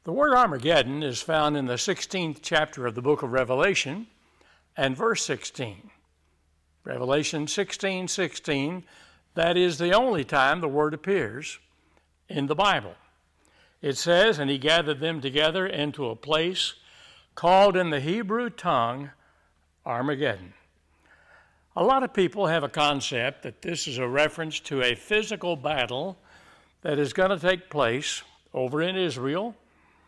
The word Armageddon is found in the 16th chapter of the book of Revelation and verse 16. Revelation 16:16, that is the only time the word appears in the Bible. It says, "And he gathered them together into a place called in the Hebrew tongue Armageddon." A lot of people have a concept that this is a reference to a physical battle that is going to take place over in Israel.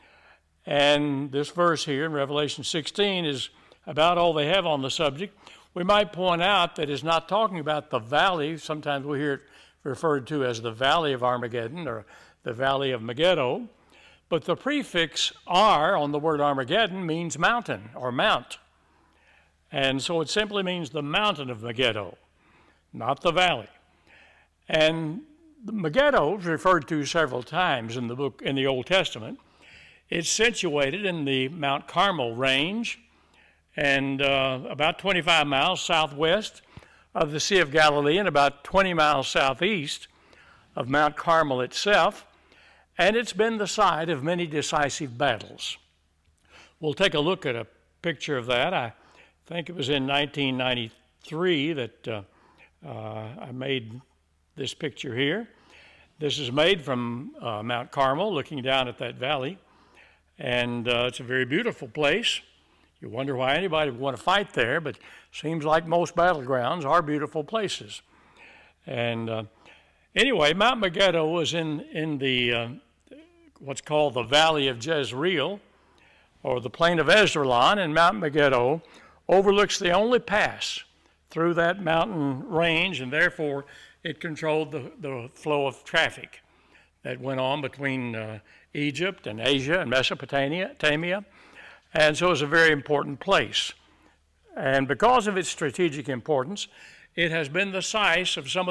And this verse here in Revelation 16 is about all they have on the subject. We might point out that it's not talking about the valley. Sometimes we hear it referred to as the Valley of Armageddon or the Valley of Megiddo. But the prefix "ar" on the word Armageddon means mountain or mount. And so it simply means the mountain of Megiddo, not the valley. And Megiddo is referred to several times in the Old Testament. It's situated in the Mount Carmel range and about 25 miles southwest of the Sea of Galilee and about 20 miles southeast of Mount Carmel itself. And it's been the site of many decisive battles. We'll take a look at a picture of that. I think it was in 1993 that I made this picture here. This is made from Mount Carmel, looking down at that valley. And it's a very beautiful place. You wonder why anybody would want to fight there, but it seems like most battlegrounds are beautiful places. And anyway, Mount Megiddo was in the what's called the Valley of Jezreel, or the plain of Esdraelon, and Mount Megiddo overlooks the only pass through that mountain range, and therefore it controlled the flow of traffic that went on between Egypt and Asia and Mesopotamia. And so it's a very important place. And because of its strategic importance, it has been the site of some of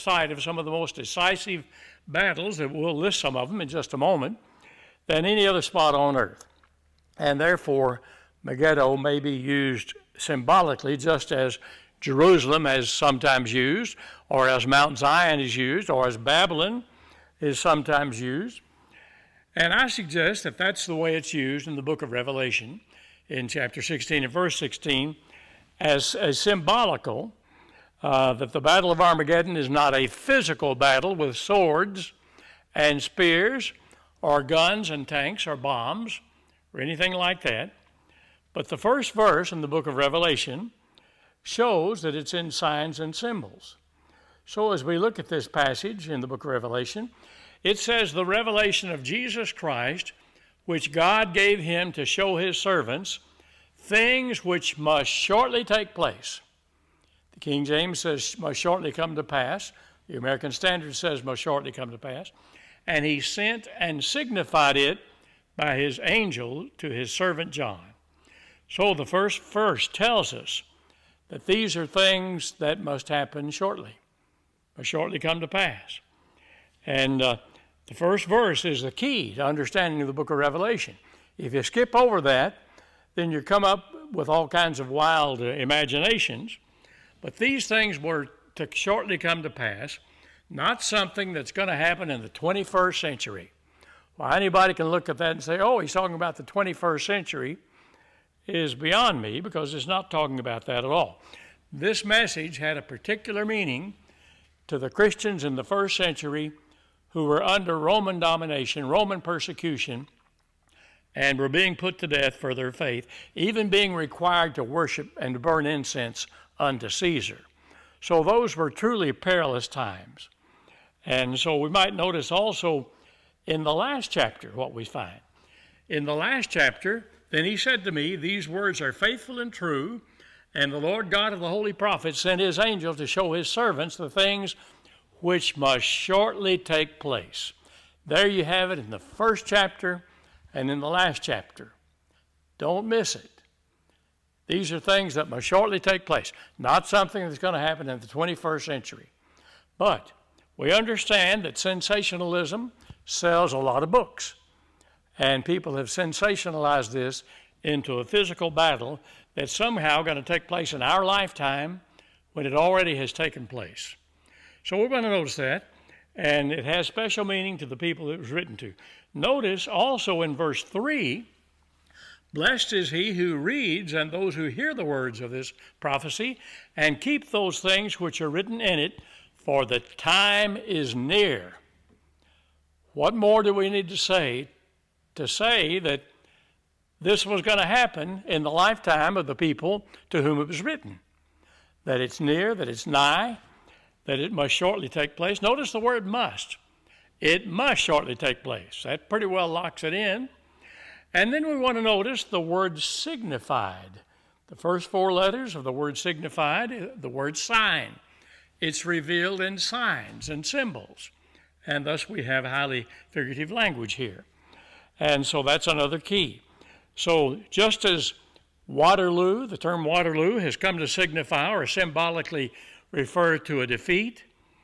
the most decisive battles, that we'll list some of them in just a moment, than any other spot on earth. And therefore, Megiddo may be used symbolically, just as Jerusalem is sometimes used, or as Mount Zion is used, or as Babylon is sometimes used. And I suggest that that's the way it's used in the book of Revelation in chapter 16 and verse 16 as symbolical, that the Battle of Armageddon is not a physical battle with swords and spears or guns and tanks or bombs or anything like that. But the first verse in the book of Revelation shows that it's in signs and symbols. So as we look at this passage in the book of Revelation, it says, "The revelation of Jesus Christ, which God gave him to show his servants, things which must shortly take place." The King James says, "must shortly come to pass." The American Standard says, "must shortly come to pass." "And he sent and signified it by his angel to his servant John." So the first verse tells us that these are things that must happen shortly, must shortly come to pass. And the first verse is the key to understanding the book of Revelation. If you skip over that, then you come up with all kinds of wild imaginations. But these things were to shortly come to pass, not something that's going to happen in the 21st century. Well, anybody can look at that and say, "Oh, he's talking about the 21st century," is beyond me, because it's not talking about that at all. This message had a particular meaning to the Christians in the first century who were under Roman domination, Roman persecution, and were being put to death for their faith, even being required to worship and burn incense unto Caesar. So those were truly perilous times. And so we might notice also in the last chapter what we find. In the last chapter, "Then he said to me, These words are faithful and true, and the Lord God of the holy prophets sent his angel to show his servants the things which must shortly take place." There you have it in the first chapter and in the last chapter. Don't miss it. These are things that must shortly take place, not something that's going to happen in the 21st century. But we understand that sensationalism sells a lot of books, and people have sensationalized this into a physical battle that's somehow going to take place in our lifetime when it already has taken place. So we're going to notice that, and it has special meaning to the people it was written to. Notice also in verse 3, blessed is he who reads and those who hear the words of this prophecy and keep those things which are written in it, for the time is near. What more do we need to say that this was going to happen in the lifetime of the people to whom it was written? That it's near, that it's nigh, that it must shortly take place. Notice the word must. It must shortly take place. That pretty well locks it in. And then we want to notice the word signified. The first four letters of the word signified, the word sign. It's revealed in signs and symbols. And thus we have highly figurative language here. And so that's another key. So just as Waterloo, the term Waterloo, has come to signify or symbolically refer to a defeat,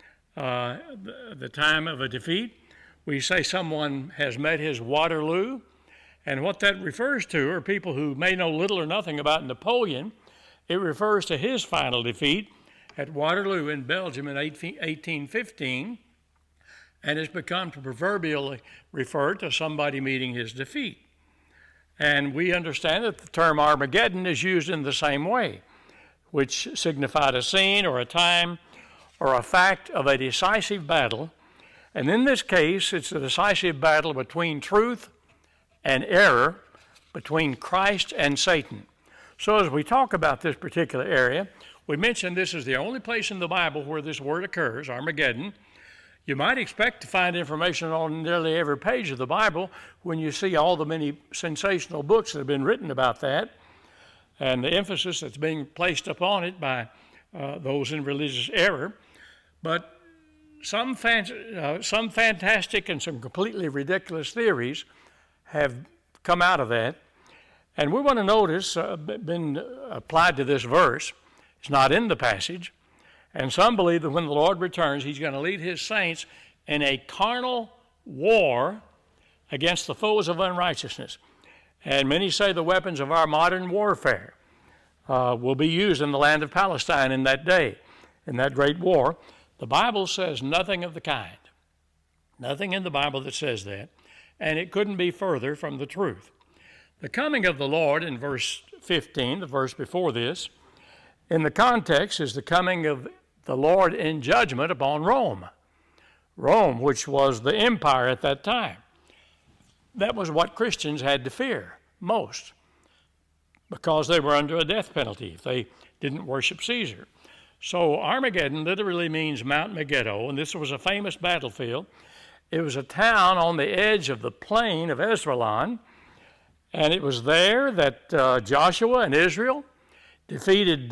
the time of a defeat, we say someone has met his Waterloo. And what that refers to are people who may know little or nothing about Napoleon. It refers to his final defeat at Waterloo in Belgium in 1815, and has become proverbially referred to somebody meeting his defeat. And we understand that the term Armageddon is used in the same way, which signified a scene or a time or a fact of a decisive battle. And in this case, it's a decisive battle between truth and error, between Christ and Satan. So as we talk about this particular area, we mentioned this is the only place in the Bible where this word occurs, Armageddon. You might expect to find information on nearly every page of the Bible when you see all the many sensational books that have been written about that, and the emphasis that's being placed upon it by those in religious error. But some fantastic and some completely ridiculous theories have come out of that. And we want to notice, been applied to this verse, it's not in the passage, and some believe that when the Lord returns, he's going to lead his saints in a carnal war against the foes of unrighteousness. And many say the weapons of our modern warfare will be used in the land of Palestine in that day, in that great war. The Bible says nothing of the kind. Nothing in the Bible that says that. And it couldn't be further from the truth. The coming of the Lord in verse 15, the verse before this, in the context is the coming of the Lord in judgment upon Rome. Rome, which was the empire at that time. That was what Christians had to fear most, because they were under a death penalty if they didn't worship Caesar. So Armageddon literally means Mount Megiddo, and this was a famous battlefield. It was a town on the edge of the plain of Esdraelon, and it was there that Joshua and Israel defeated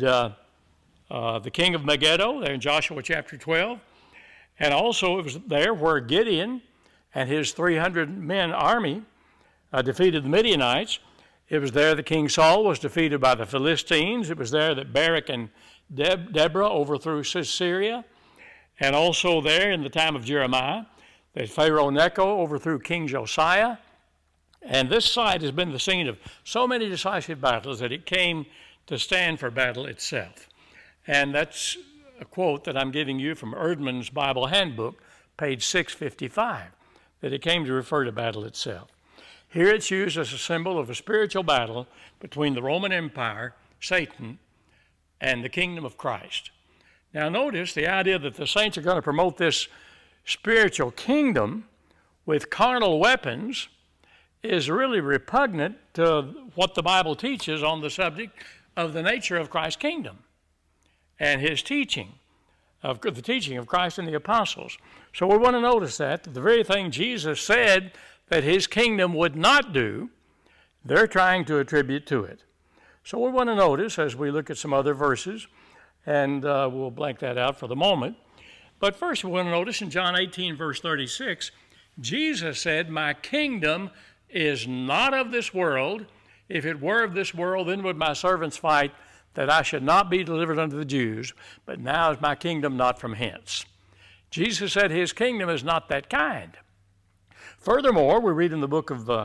the king of Megiddo, there in Joshua chapter 12. And also it was there where Gideon and his 300-men army defeated the Midianites. It was there that King Saul was defeated by the Philistines. It was there that Barak and Deborah overthrew Syria. And also there in the time of Jeremiah, that Pharaoh Necho overthrew King Josiah. And this site has been the scene of so many decisive battles that it came to stand for battle itself. And that's a quote that I'm giving you from Erdman's Bible Handbook, page 655, that it came to refer to battle itself. Here it's used as a symbol of a spiritual battle between the Roman Empire, Satan, and the kingdom of Christ. Now notice the idea that the saints are going to promote this spiritual kingdom with carnal weapons is really repugnant to what the Bible teaches on the subject of the nature of Christ's kingdom and his teaching, of the teaching of Christ and the apostles. So we want to notice that the very thing Jesus said that his kingdom would not do, they're trying to attribute to it. So we want to notice as we look at some other verses, and we'll blank that out for the moment. But first we want to notice in John 18, verse 36, Jesus said, "My kingdom is not of this world. If it were of this world, then would my servants fight that I should not be delivered unto the Jews. But now is my kingdom not from hence." Jesus said his kingdom is not that kind. Furthermore, we read in the book of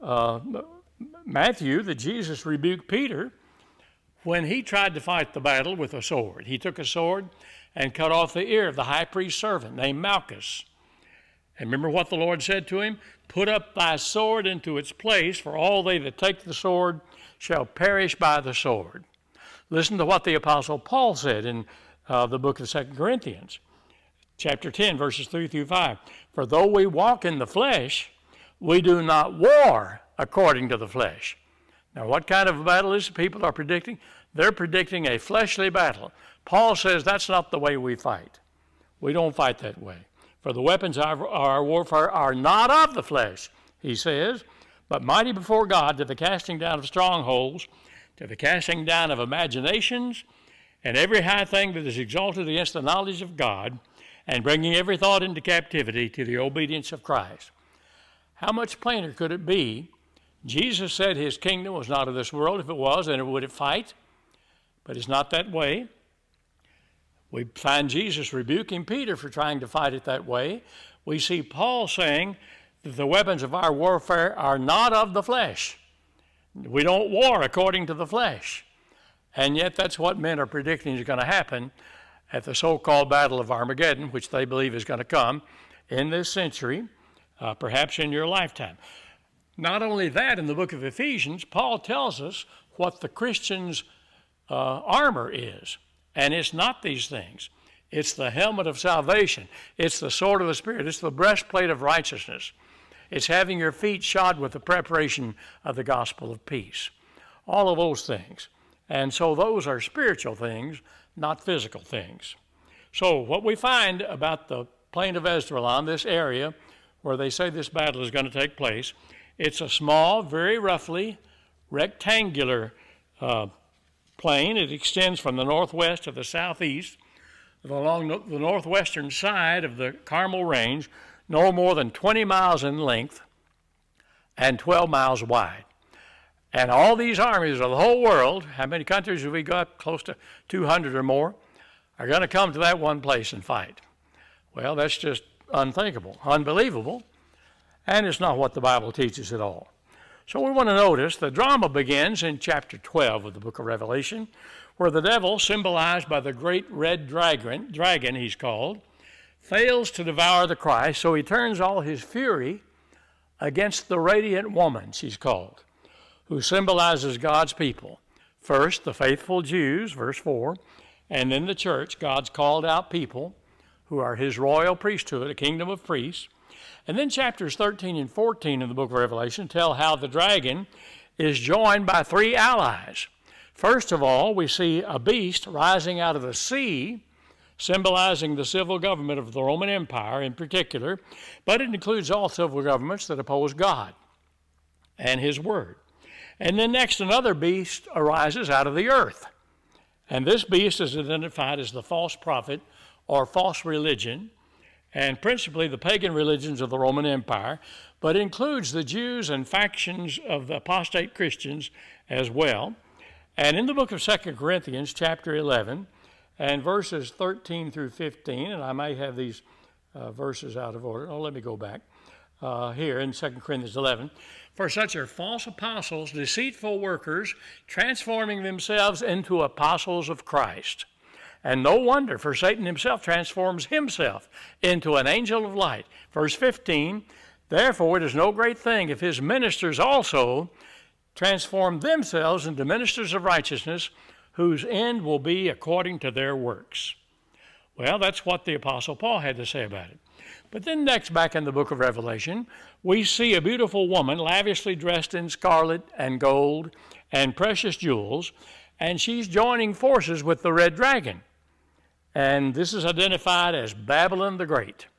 Matthew that Jesus rebuked Peter when he tried to fight the battle with a sword. He took a sword and cut off the ear of the high priest's servant named Malchus. And remember what the Lord said to him? Put up thy sword into its place, for all they that take the sword shall perish by the sword. Listen to what the Apostle Paul said in the book of 2 Corinthians, chapter 10, verses 3 through 5. For though we walk in the flesh, we do not war according to the flesh. Now, what kind of a battle is it people are predicting? They're predicting a fleshly battle. Paul says that's not the way we fight. We don't fight that way. For the weapons of our warfare are not of the flesh, he says, but mighty before God to the casting down of strongholds, to the casting down of imaginations, and every high thing that is exalted against the knowledge of God, and bringing every thought into captivity to the obedience of Christ. How much plainer could it be? Jesus said his kingdom was not of this world. If it was, then it would fight. But it's not that way. We find Jesus rebuking Peter for trying to fight it that way. We see Paul saying that the weapons of our warfare are not of the flesh. We don't war according to the flesh. And yet that's what men are predicting is going to happen at the so-called Battle of Armageddon, which they believe is going to come in this century, perhaps in your lifetime. Not only that, in the book of Ephesians, Paul tells us what the Christian's armor is. And it's not these things. It's the helmet of salvation. It's the sword of the Spirit. It's the breastplate of righteousness. It's having your feet shod with the preparation of the gospel of peace. All of those things. And so those are spiritual things, not physical things. So what we find about the plain of Esdraelon, this area where they say this battle is going to take place, it's a small, very roughly rectangular plain. It extends from the northwest to the southeast along the northwestern side of the Carmel Range, no more than 20 miles in length and 12 miles wide. And all these armies of the whole world, how many countries have we got? Close to 200 or more, are going to come to that one place and fight. Well, that's just unthinkable, unbelievable, and it's not what the Bible teaches at all. So we want to notice the drama begins in chapter 12 of the book of Revelation, where the devil, symbolized by the great red dragon he's called, fails to devour the Christ, so he turns all his fury against the radiant woman, she's called, who symbolizes God's people. First, the faithful Jews, verse 4, and then the church, God's called out people who are his royal priesthood, a kingdom of priests. And then chapters 13 and 14 in the book of Revelation tell how the dragon is joined by three allies. First of all, we see a beast rising out of the sea, symbolizing the civil government of the Roman Empire in particular, but it includes all civil governments that oppose God and his word. And then next, another beast arises out of the earth. And this beast is identified as the false prophet or false religion, and principally the pagan religions of the Roman Empire, but includes the Jews and factions of the apostate Christians as well. And in the book of 2 Corinthians, chapter 11, and verses 13 through 15, and I may have these verses out of order. Oh, let me go back. Here in 2 Corinthians 11, for such are false apostles, deceitful workers, transforming themselves into apostles of Christ. And no wonder, for Satan himself transforms himself into an angel of light. Verse 15, therefore it is no great thing if his ministers also transform themselves into ministers of righteousness, whose end will be according to their works. Well, that's what the Apostle Paul had to say about it. But then next, back in the book of Revelation, we see a beautiful woman lavishly dressed in scarlet and gold and precious jewels, and she's joining forces with the red dragon. And this is identified as Babylon the Great.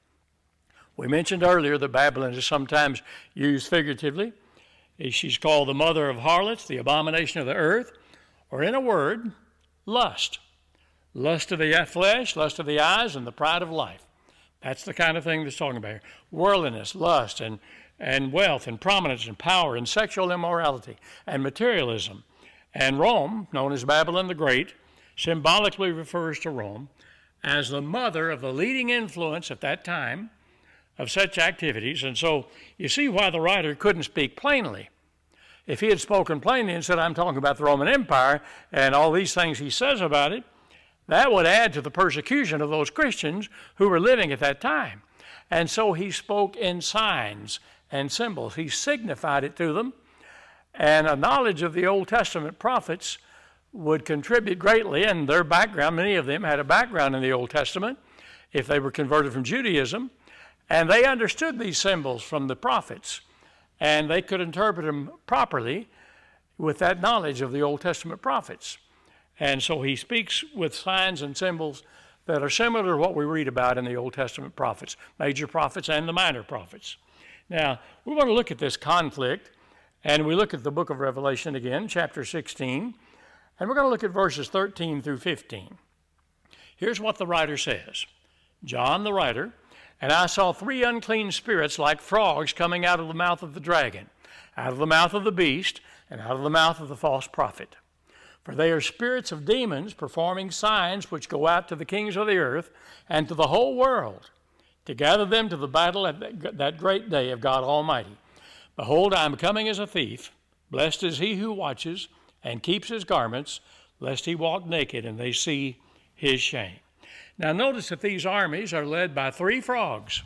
We mentioned earlier that Babylon is sometimes used figuratively. She's called the mother of harlots, the abomination of the earth, or in a word, lust. Lust of the flesh, lust of the eyes, and the pride of life. That's the kind of thing that's talking about here. Worldliness, lust, and wealth, and prominence, and power, and sexual immorality, and materialism. And Rome, known as Babylon the Great, symbolically refers to Rome as the mother of the leading influence at that time of such activities. And so you see why the writer couldn't speak plainly. If he had spoken plainly and said, I'm talking about the Roman Empire and all these things he says about it, that would add to the persecution of those Christians who were living at that time. And so he spoke in signs and symbols. He signified it to them. And a knowledge of the Old Testament prophets would contribute greatly, and their background, many of them had a background in the Old Testament if they were converted from Judaism, and they understood these symbols from the prophets, and they could interpret them properly with that knowledge of the Old Testament prophets. And so he speaks with signs and symbols that are similar to what we read about in the Old Testament prophets, major prophets and the minor prophets. Now, we want to look at this conflict, and we look at the book of Revelation again, chapter 16, and we're going to look at verses 13 through 15. Here's what the writer says. John, the writer, and I saw 3 unclean spirits like frogs coming out of the mouth of the dragon, out of the mouth of the beast, and out of the mouth of the false prophet. For they are spirits of demons performing signs which go out to the kings of the earth and to the whole world, to gather them to the battle at that great day of God Almighty. Behold, I am coming as a thief. Blessed is he who watches and keeps his garments, lest he walk naked and they see his shame. Now notice that these armies are led by 3 frogs,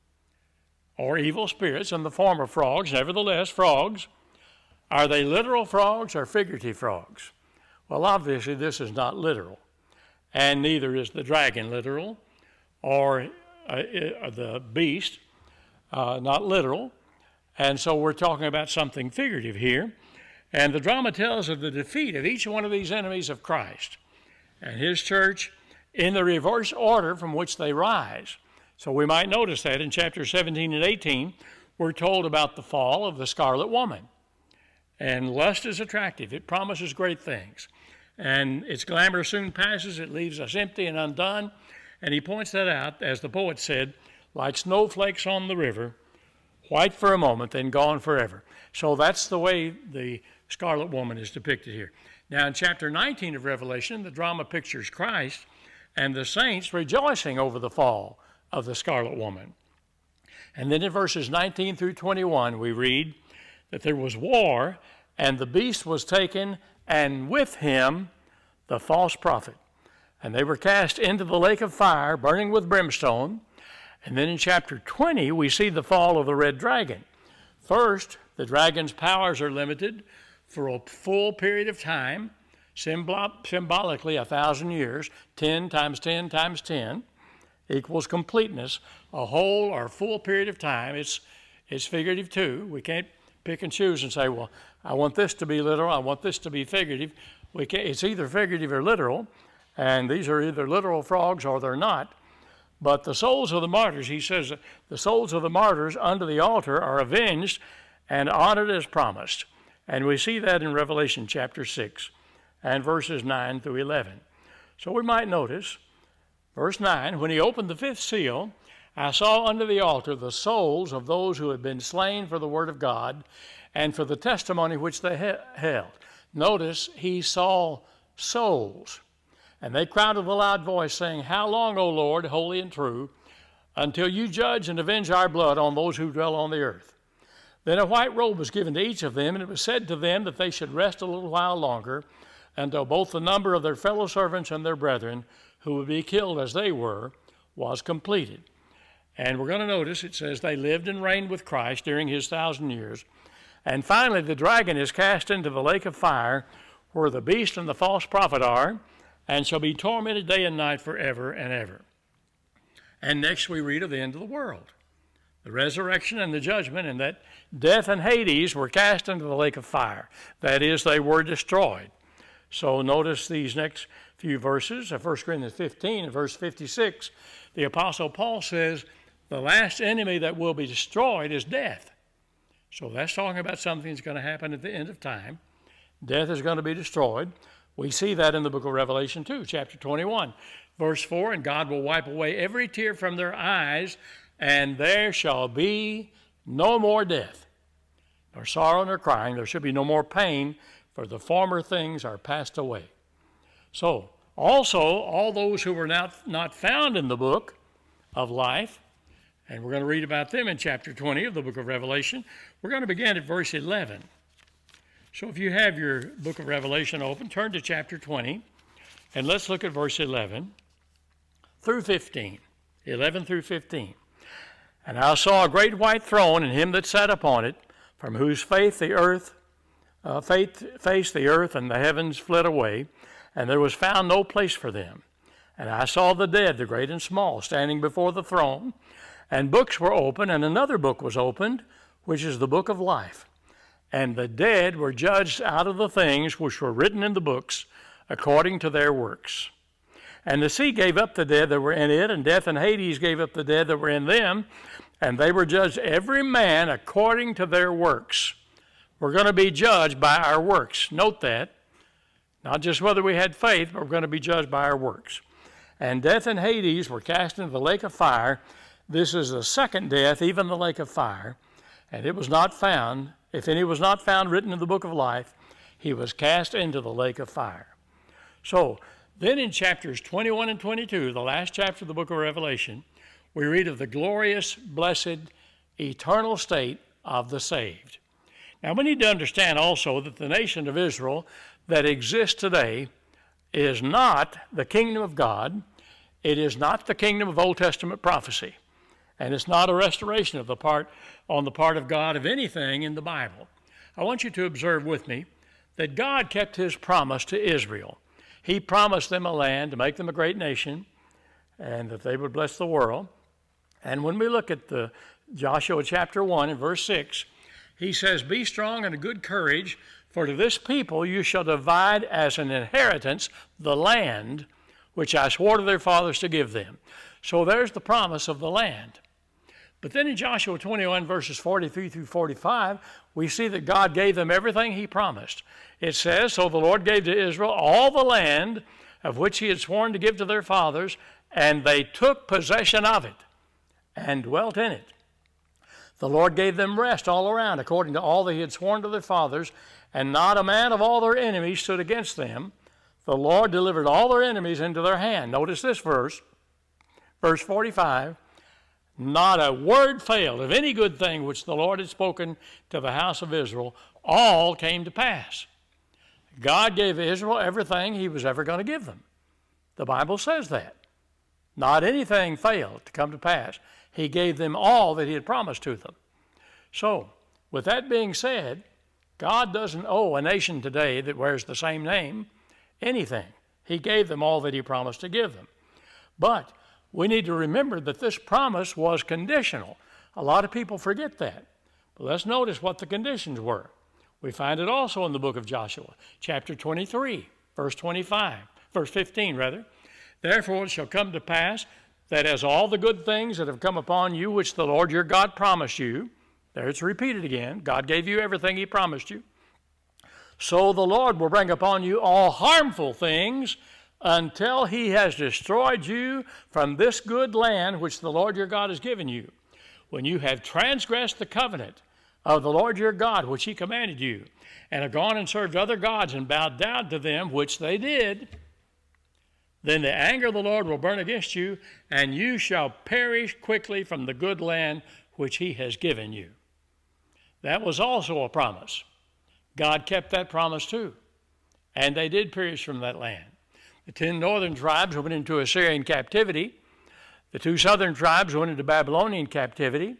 or evil spirits in the form of frogs. Nevertheless, frogs. Are they literal frogs or figurative frogs? Well, obviously this is not literal, and neither is the dragon literal, or the beast, not literal. And so we're talking about something figurative here. And the drama tells of the defeat of each one of these enemies of Christ and his church in the reverse order from which they rise. So we might notice that in chapters 17 and 18, we're told about the fall of the scarlet woman. And lust is attractive. It promises great things. And its glamour soon passes. It leaves us empty and undone. And he points that out, as the poet said, like snowflakes on the river, white for a moment, then gone forever. So that's the way the scarlet woman is depicted here. Now in chapter 19 of Revelation, the drama pictures Christ and the saints rejoicing over the fall of the scarlet woman. And then in verses 19 through 21, we read that there was war, and the beast was taken, and with him the false prophet. And they were cast into the lake of fire, burning with brimstone. And then in chapter 20, we see the fall of the red dragon. First, the dragon's powers are limited for a full period of time, symbolically 1,000 years. 10 times 10 times 10 equals completeness, a whole or full period of time. It's figurative too. We can't pick and choose and say, well, I want this to be literal, I want this to be figurative. It's either figurative or literal, and these are either literal frogs or they're not. But the souls of the martyrs, he says, the souls of the martyrs under the altar are avenged and honored as promised. And we see that in Revelation chapter 6 and verses 9 through 11. So we might notice, verse 9, when he opened the 5th seal, I saw under the altar the souls of those who had been slain for the word of God and for the testimony which they held. Notice he saw souls. And they cried with a loud voice, saying, How long, O Lord, holy and true, until you judge and avenge our blood on those who dwell on the earth? Then a white robe was given to each of them, and it was said to them that they should rest a little while longer, until both the number of their fellow servants and their brethren, who would be killed as they were, was completed. And we're going to notice it says they lived and reigned with Christ during his 1,000 years. And finally, the dragon is cast into the lake of fire, where the beast and the false prophet are, and shall be tormented day and night forever and ever. And next we read of the end of the world, the resurrection and the judgment, and that death and Hades were cast into the lake of fire. That is, they were destroyed. So notice these next few verses of 1 Corinthians 15 and verse 56. The Apostle Paul says, the last enemy that will be destroyed is death. So that's talking about something that's going to happen at the end of time. Death is going to be destroyed. We see that in the book of Revelation 2, chapter 21, verse 4, and God will wipe away every tear from their eyes, and there shall be no more death, nor sorrow nor crying. There shall be no more pain, for the former things are passed away. So, also, all those who were not found in the book of life, and we're going to read about them in chapter 20 of the book of Revelation. We're going to begin at verse 11. So if you have your book of Revelation open, turn to chapter 20, and let's look at verse 11 through 15. 11 through 15. And I saw a great white throne, and him that sat upon it, from whose face the earth, and the heavens fled away, and there was found no place for them. And I saw the dead, the great and small, standing before the throne, and books were opened, and another book was opened, which is the book of life. And the dead were judged out of the things which were written in the books, according to their works. And the sea gave up the dead that were in it, and death and Hades gave up the dead that were in them, and they were judged every man according to their works. We're going to be judged by our works. Note that. Not just whether we had faith, but we're going to be judged by our works. And death and Hades were cast into the lake of fire. This is the second death, even the lake of fire. And it was not found, if any was not found written in the book of life, he was cast into the lake of fire. So, then in chapters 21 and 22, the last chapter of the book of Revelation, we read of the glorious, blessed, eternal state of the saved. Now, we need to understand also that the nation of Israel that exists today is not the kingdom of God. It is not the kingdom of Old Testament prophecy. And it's not a restoration on the part of God of anything in the Bible. I want you to observe with me that God kept his promise to Israel. He promised them a land to make them a great nation and that they would bless the world. And when we look at the Joshua chapter 1 and verse 6, he says, "Be strong and of good courage, for to this people you shall divide as an inheritance the land which I swore to their fathers to give them." So there's the promise of the land. But then in Joshua 21 verses 43 through 45, we see that God gave them everything he promised. It says, "So the Lord gave to Israel all the land of which he had sworn to give to their fathers, and they took possession of it and dwelt in it. The Lord gave them rest all around, according to all that he had sworn to their fathers, and not a man of all their enemies stood against them. The Lord delivered all their enemies into their hand." Notice this verse 45, "Not a word failed of any good thing which the Lord had spoken to the house of Israel. All came to pass." God gave Israel everything he was ever going to give them. The Bible says that. Not anything failed to come to pass. He gave them all that he had promised to them. So, with that being said, God doesn't owe a nation today that wears the same name anything. He gave them all that he promised to give them. But we need to remember that this promise was conditional. A lot of people forget that. But let's notice what the conditions were. We find it also in the book of Joshua, chapter 23, verse 15 rather. "Therefore it shall come to pass that as all the good things that have come upon you, which the Lord your God promised you," there it's repeated again, God gave you everything he promised you, "so the Lord will bring upon you all harmful things until he has destroyed you from this good land which the Lord your God has given you, when you have transgressed the covenant of the Lord your God which he commanded you, and have gone and served other gods and bowed down to them," which they did, "then the anger of the Lord will burn against you, and you shall perish quickly from the good land which he has given you." That was also a promise. God kept that promise too. And they did perish from that land. The 10 northern tribes went into Assyrian captivity. The 2 southern tribes went into Babylonian captivity.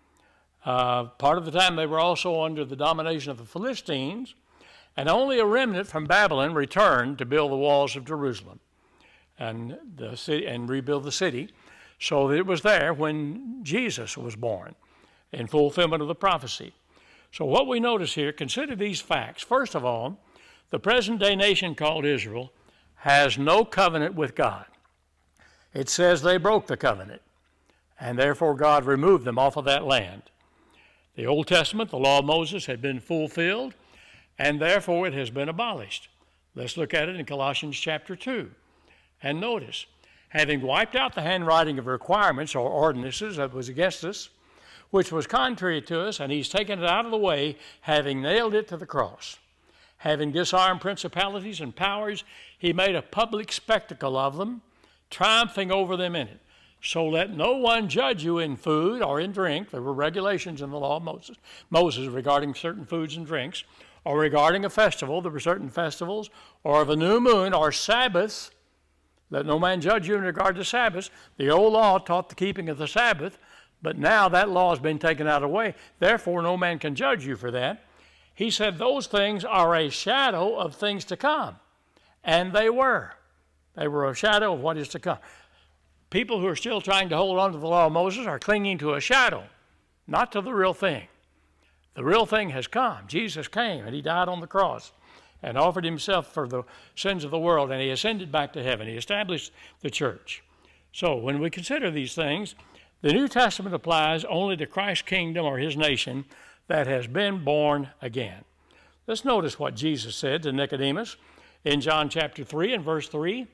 Part of the time they were also under the domination of the Philistines. And only a remnant from Babylon returned to build the walls of Jerusalem and the city and rebuild the city. So it was there when Jesus was born in fulfillment of the prophecy. So what we notice here, consider these facts. First of all, the present-day nation called Israel has no covenant with God. It says they broke the covenant, and therefore God removed them off of that land. The Old Testament, the law of Moses, had been fulfilled, and therefore it has been abolished. Let's look at it in Colossians chapter 2. And notice, having wiped out the handwriting of requirements or ordinances that was against us, which was contrary to us, and he's taken it out of the way, having nailed it to the cross. Having disarmed principalities and powers, he made a public spectacle of them, triumphing over them in it. So let no one judge you in food or in drink. There were regulations in the law of Moses regarding certain foods and drinks, or regarding a festival. There were certain festivals, or of a new moon, or Sabbaths. Let no man judge you in regard to Sabbaths. The old law taught the keeping of the Sabbath, But now that law has been taken out of the way. Therefore, no man can judge you for that. He said those things are a shadow of things to come. And they were. They were a shadow of what is to come. People who are still trying to hold on to the law of Moses are clinging to a shadow, not to the real thing. The real thing has come. Jesus came and he died on the cross and offered himself for the sins of the world, and he ascended back to heaven. He established the church. So when we consider these things, the New Testament applies only to Christ's kingdom or his nation that has been born again. Let's notice what Jesus said to Nicodemus in John chapter 3 and verse 3.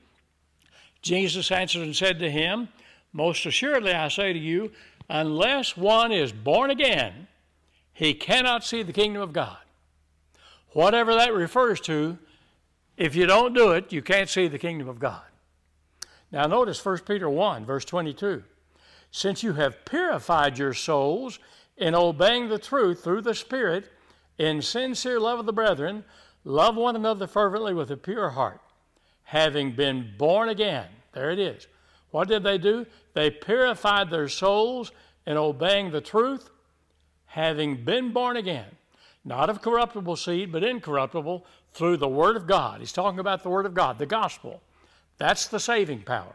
Jesus answered and said to him, most assuredly I say to you, unless one is born again, he cannot see the kingdom of God. Whatever that refers to, if you don't do it, you can't see the kingdom of God. Now notice 1 Peter 1, verse 22. Since you have purified your souls in obeying the truth through the Spirit, in sincere love of the brethren, love one another fervently with a pure heart, having been born again. There it is. What did they do? They purified their souls in obeying the truth, having been born again. Not of corruptible seed, but incorruptible, through the Word of God. He's talking about the Word of God, the gospel. That's the saving power.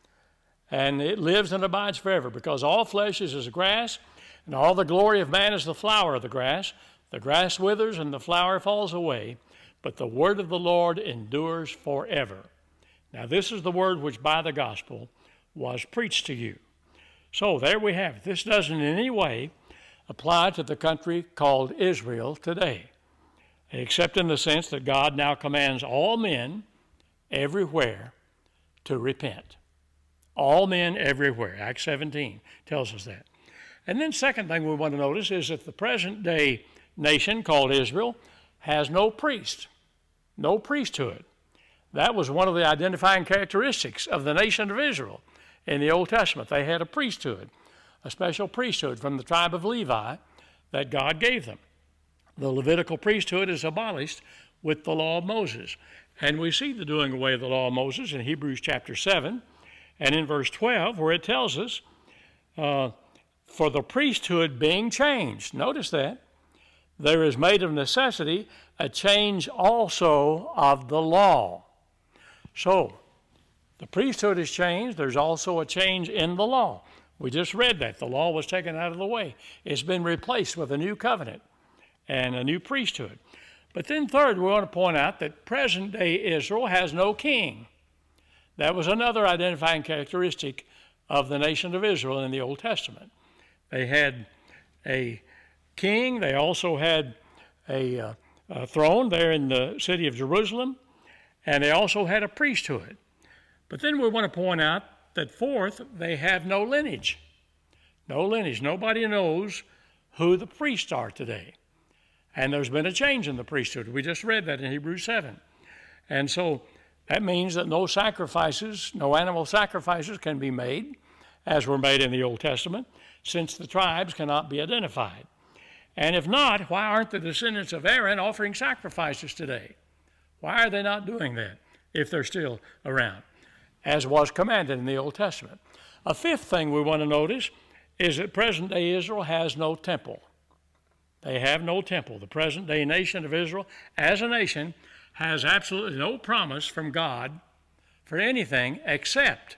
And it lives and abides forever, because all flesh is as grass, and all the glory of man is the flower of the grass. The grass withers and the flower falls away, but the word of the Lord endures forever. Now this is the word which by the gospel was preached to you. So there we have it. This doesn't in any way apply to the country called Israel today, except in the sense that God now commands all men everywhere to repent. All men everywhere. Acts 17 tells us that. And then second thing we want to notice is that the present day nation called Israel has no priest, no priesthood. That was one of the identifying characteristics of the nation of Israel in the Old Testament. They had a priesthood, a special priesthood from the tribe of Levi that God gave them. The Levitical priesthood is abolished with the law of Moses. And we see the doing away of the law of Moses in Hebrews chapter 7 and in verse 12, where it tells us, for the priesthood being changed. Notice that. There is made of necessity a change also of the law. So, the priesthood is changed. There's also a change in the law. We just read that. The law was taken out of the way. It's been replaced with a new covenant and a new priesthood. But then third, we want to point out that present-day Israel has no king. That was another identifying characteristic of the nation of Israel in the Old Testament. They had a king. They also had a throne there in the city of Jerusalem. And they also had a priesthood. But then we want to point out that fourth, they have no lineage. No lineage. Nobody knows who the priests are today. And there's been a change in the priesthood. We just read that in Hebrews 7. And so that means that no sacrifices, no animal sacrifices can be made, as were made in the Old Testament, since the tribes cannot be identified. And if not, why aren't the descendants of Aaron offering sacrifices today? Why are they not doing that if they're still around, as was commanded in the Old Testament? A fifth thing we want to notice is that present-day Israel has no temple. They have no temple. The present-day nation of Israel, as a nation, has absolutely no promise from God for anything except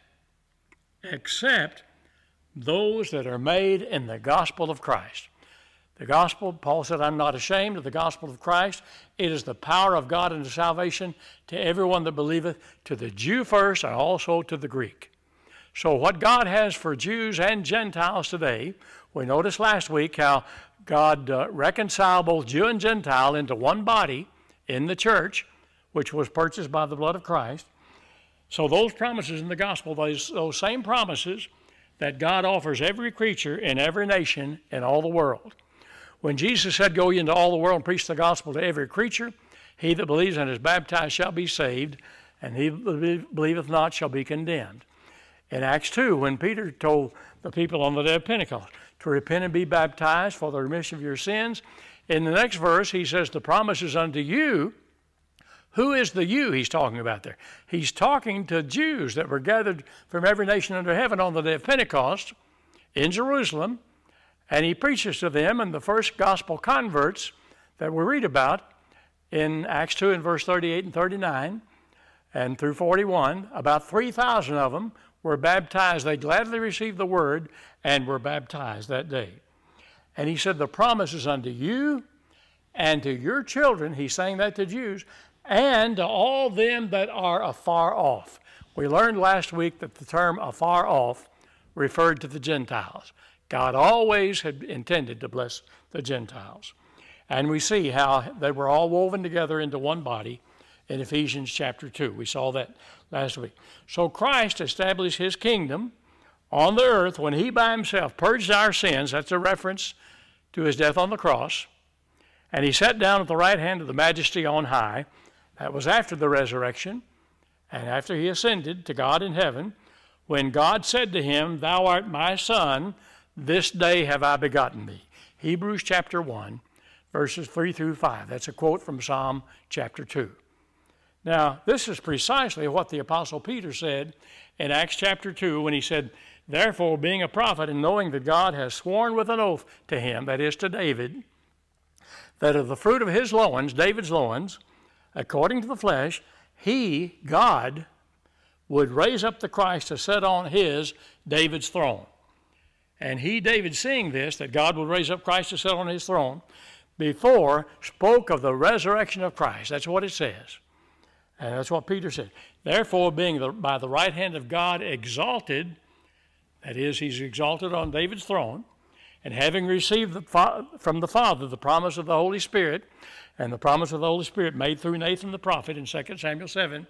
those that are made in the gospel of Christ. The gospel, Paul said, I'm not ashamed of the gospel of Christ. It is the power of God unto salvation to everyone that believeth, to the Jew first and also to the Greek. So what God has for Jews and Gentiles today, we noticed last week how God reconciled both Jew and Gentile into one body in the church, which was purchased by the blood of Christ. So those promises in the gospel, those same promises that God offers every creature in every nation in all the world. When Jesus said, go ye into all the world and preach the gospel to every creature, he that believes and is baptized shall be saved, and he that believeth not shall be condemned. In Acts 2, when Peter told the people on the day of Pentecost to repent and be baptized for the remission of your sins, in the next verse he says, the promise is unto you. Who is the you he's talking about there? He's talking to Jews that were gathered from every nation under heaven on the day of Pentecost in Jerusalem, and he preaches to them, and the first gospel converts that we read about in Acts 2 and verse 38 and 39 and through 41, about 3,000 of them were baptized. They gladly received the word and were baptized that day. And he said, the promise is unto you and to your children, he's saying that to Jews, and to all them that are afar off. We learned last week that the term afar off referred to the Gentiles. God always had intended to bless the Gentiles. And we see how they were all woven together into one body in Ephesians chapter 2. We saw that last week. So Christ established his kingdom on the earth when he by himself purged our sins. That's a reference to his death on the cross. And he sat down at the right hand of the Majesty on high. That was after the resurrection and after he ascended to God in heaven, when God said to him, thou art my son, this day have I begotten thee. Hebrews chapter 1, verses 3 through 5. That's a quote from Psalm chapter 2. Now, this is precisely what the Apostle Peter said in Acts chapter 2 when he said, therefore, being a prophet and knowing that God has sworn with an oath to him, that is to David, that of the fruit of his loins, David's loins, according to the flesh, he, God, would raise up the Christ to sit on his, David's throne. And he, David, seeing this, that God would raise up Christ to sit on his throne, before spoke of the resurrection of Christ. That's what it says. And that's what Peter said. Therefore, being by the right hand of God exalted, that is, he's exalted on David's throne, and having received from the Father the promise of the Holy Spirit, and the promise of the Holy Spirit made through Nathan the prophet in 2 Samuel 7,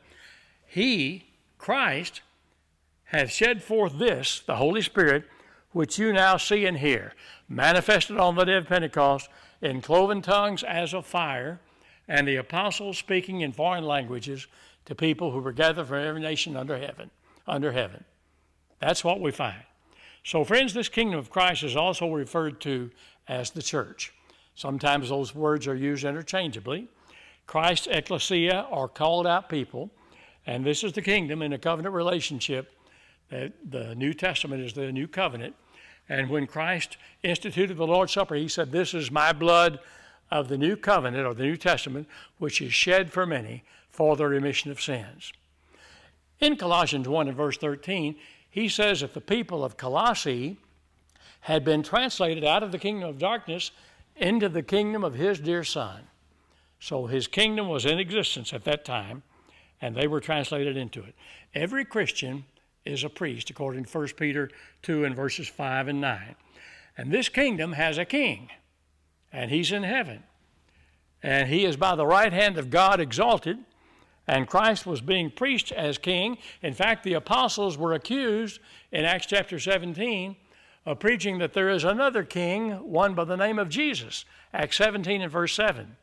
he, Christ, hath shed forth this, the Holy Spirit, which you now see and hear, manifested on the day of Pentecost in cloven tongues as of fire, and the apostles speaking in foreign languages to people who were gathered from every nation under heaven. That's what we find. So, friends, this kingdom of Christ is also referred to as the church. Sometimes those words are used interchangeably. Christ's ecclesia, or called out people, and this is the kingdom in a covenant relationship. That the New Testament is the new covenant. And when Christ instituted the Lord's Supper, he said, this is my blood of the new covenant, or the New Testament, which is shed for many for the remission of sins. In Colossians 1 and verse 13, he says that the people of Colossae had been translated out of the kingdom of darkness into the kingdom of his dear Son. So his kingdom was in existence at that time, and they were translated into it. Every Christian is a priest, according to 1 Peter 2 and verses 5 and 9. And this kingdom has a king, and he's in heaven. And he is by the right hand of God exalted, and Christ was being preached as king. In fact, the apostles were accused in Acts chapter 17 of preaching that there is another king, one by the name of Jesus, Acts 17 and verse 7.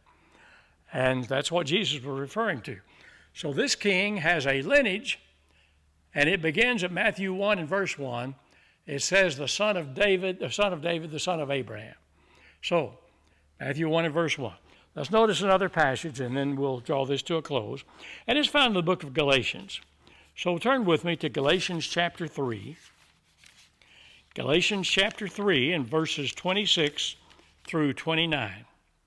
And that's what Jesus was referring to. So this king has a lineage, and it begins at Matthew 1 and verse 1. It says the son of David, the son of Abraham. So, Matthew 1 and verse 1. Let's notice another passage, and then we'll draw this to a close. And it's found in the book of Galatians. So turn with me to Galatians chapter 3. Galatians chapter 3 and verses 26 through 29.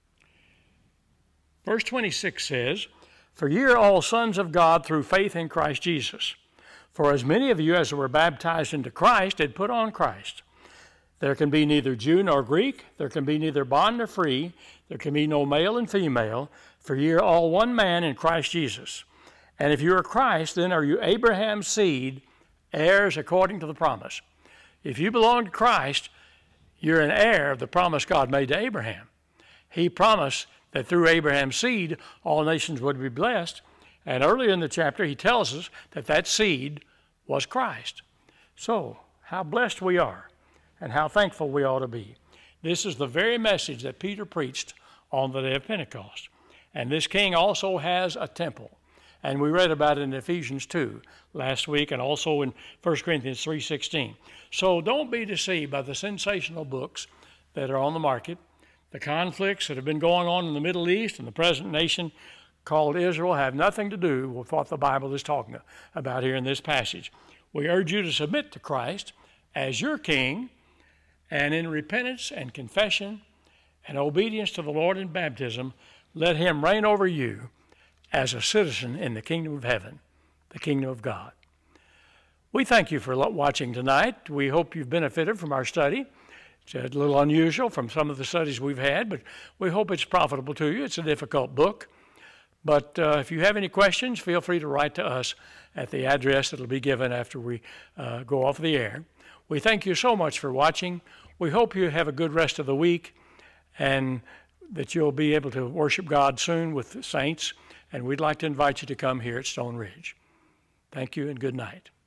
Verse 26 says, for ye are all sons of God through faith in Christ Jesus. For as many of you as were baptized into Christ had put on Christ. There can be neither Jew nor Greek, there can be neither bond nor free, there can be no male and female, for ye are all one man in Christ Jesus. And if you are Christ, then are you Abraham's seed, heirs according to the promise. If you belong to Christ, you're an heir of the promise God made to Abraham. He promised that through Abraham's seed, all nations would be blessed. And earlier in the chapter, he tells us that that seed was Christ. So, how blessed we are, and how thankful we ought to be. This is the very message that Peter preached on the day of Pentecost. And this king also has a temple. And we read about it in Ephesians 2 last week, and also in 1 Corinthians 3:16. So don't be deceived by the sensational books that are on the market. The conflicts that have been going on in the Middle East and the present nation called Israel have nothing to do with what the Bible is talking about here in this passage. We urge you to submit to Christ as your king, and in repentance and confession and obedience to the Lord in baptism, let him reign over you as a citizen in the kingdom of heaven, the kingdom of God. We thank you for watching tonight. We hope you've benefited from our study. It's a little unusual from some of the studies we've had, but we hope it's profitable to you. It's a difficult book. But if you have any questions, feel free to write to us at the address that will be given after we go off the air. We thank you so much for watching. We hope you have a good rest of the week and that you'll be able to worship God soon with the saints. And we'd like to invite you to come here at Stone Ridge. Thank you and good night.